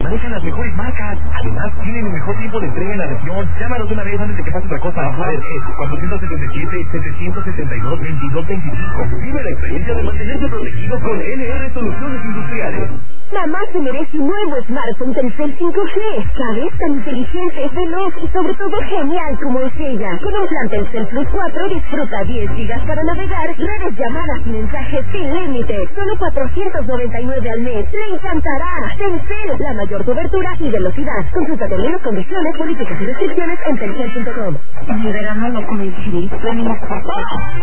manejan las mejores marcas. Además, tienen el mejor tiempo de entrega en la región. Llámanos de una vez antes de que pase otra cosa. A ver, 477-772-2225. Vive la experiencia de mantenerse protegido con NR Soluciones Industriales. Mamá se merece un nuevo smartphone Telcel 5G. ¿Sabes? Tan inteligente, veloz y sobre todo genial como es ella. Con un plan Telcel Plus 4 disfruta 10 gigas para navegar, redes, llamadas y mensajes sin límite. Solo 499 al mes. ¡Le encantará! Telcel, la mayor cobertura y velocidad. Consulta términos, condiciones, políticas y restricciones en telcel.com. En el verano lo conocí, venimos por todo.